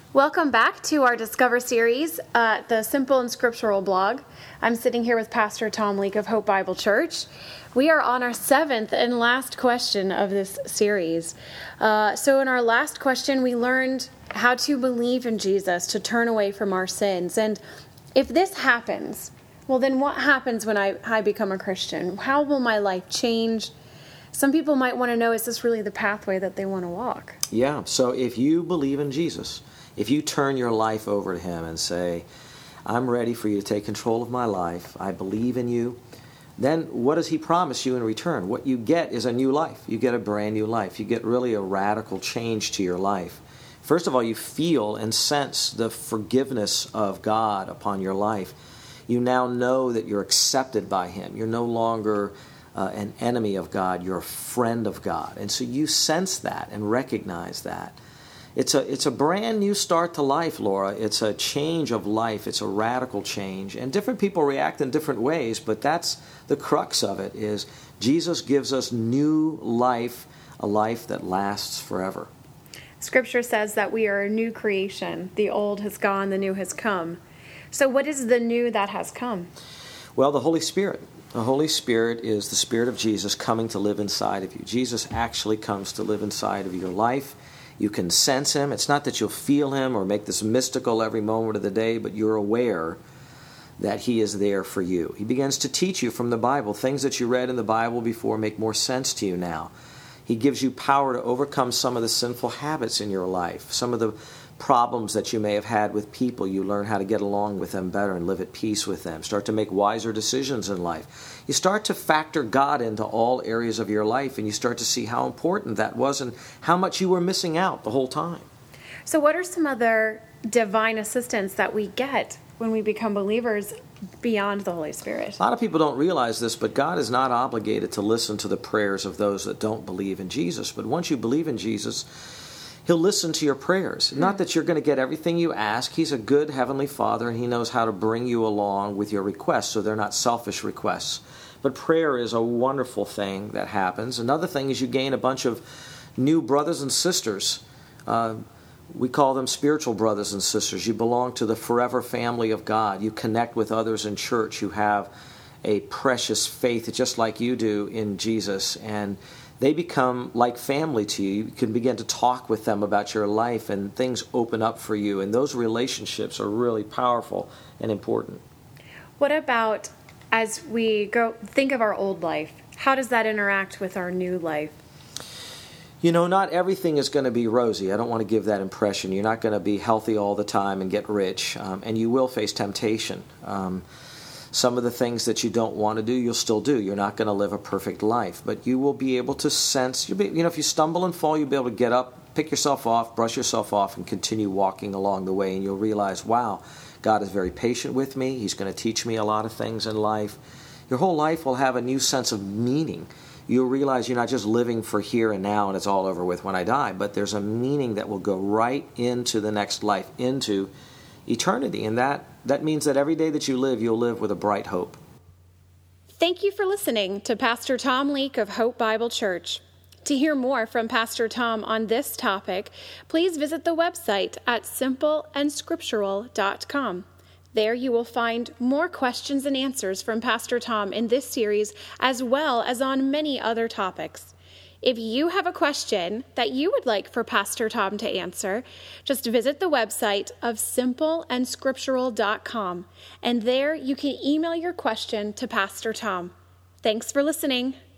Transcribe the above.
Welcome back to our Discover series, the Simple and Scriptural blog. I'm sitting here with Pastor Tom Leake of Hope Bible Church. We are on our 7th and last question of this series. So in our last question, we learned how to believe in Jesus, to turn away from our sins. And if this happens, well, then what happens when I become a Christian? How will my life change? Some people might want to know, is this really the pathway that they want to walk? Yeah, so if you believe in Jesus, if you turn your life over to Him and say, I'm ready for you to take control of my life, I believe in you, then what does He promise you in return? What you get is a new life. You get a brand new life. You get really a radical change to your life. First of all, you feel and sense the forgiveness of God upon your life. You now know that you're accepted by Him. You're no longer an enemy of God. You're a friend of God. And so you sense that and recognize that. It's a brand new start to life, Laura. It's a change of life. It's a radical change. And different people react in different ways, but that's the crux of it, is Jesus gives us new life, a life that lasts forever. Scripture says that we are a new creation. The old has gone, the new has come. So what is the new that has come? Well, the Holy Spirit. The Holy Spirit is the Spirit of Jesus coming to live inside of you. Jesus actually comes to live inside of your life. You can sense Him. It's not that you'll feel Him or make this mystical every moment of the day, but you're aware that He is there for you. He begins to teach you from the Bible. Things that you read in the Bible before make more sense to you now. He gives you power to overcome some of the sinful habits in your life, some of the problems that you may have had with people. You learn how to get along with them better and live at peace with them. Start to make wiser decisions in life. You start to factor God into all areas of your life, and you start to see how important that was and how much you were missing out the whole time. So what are some other divine assistance that we get when we become believers beyond the Holy Spirit? A lot of people don't realize this, but God is not obligated to listen to the prayers of those that don't believe in Jesus. But once you believe in Jesus, He'll listen to your prayers. Not that you're going to get everything you ask. He's a good Heavenly Father, and He knows how to bring you along with your requests, so they're not selfish requests. But prayer is a wonderful thing that happens. Another thing is you gain a bunch of new brothers and sisters. We call them spiritual brothers and sisters. You belong to the forever family of God. You connect with others in church who have a precious faith just like you do in Jesus, and they become like family to you. You can begin to talk with them about your life, and things open up for you, and those relationships are really powerful and important. What about as we go think of our old life? How does that interact with our new life? You know, not everything is going to be rosy. I don't want to give that impression. You're not going to be healthy all the time and get rich, and you will face temptation. Some of the things that you don't want to do, you'll still do. You're not going to live a perfect life, but you will be able to sense, if you stumble and fall, you'll be able to get up, pick yourself off, brush yourself off, and continue walking along the way, and you'll realize, wow, God is very patient with me. He's going to teach me a lot of things in life. Your whole life will have a new sense of meaning. You'll realize you're not just living for here and now and it's all over with when I die, but there's a meaning that will go right into the next life, into eternity, and that means that every day that you live, you'll live with a bright hope. Thank you for listening to Pastor Tom Leake of Hope Bible Church. To hear more from Pastor Tom on this topic, please visit the website at simpleandscriptural.com. There you will find more questions and answers from Pastor Tom in this series, as well as on many other topics. If you have a question that you would like for Pastor Tom to answer, just visit the website of simpleandscriptural.com, and there you can email your question to Pastor Tom. Thanks for listening.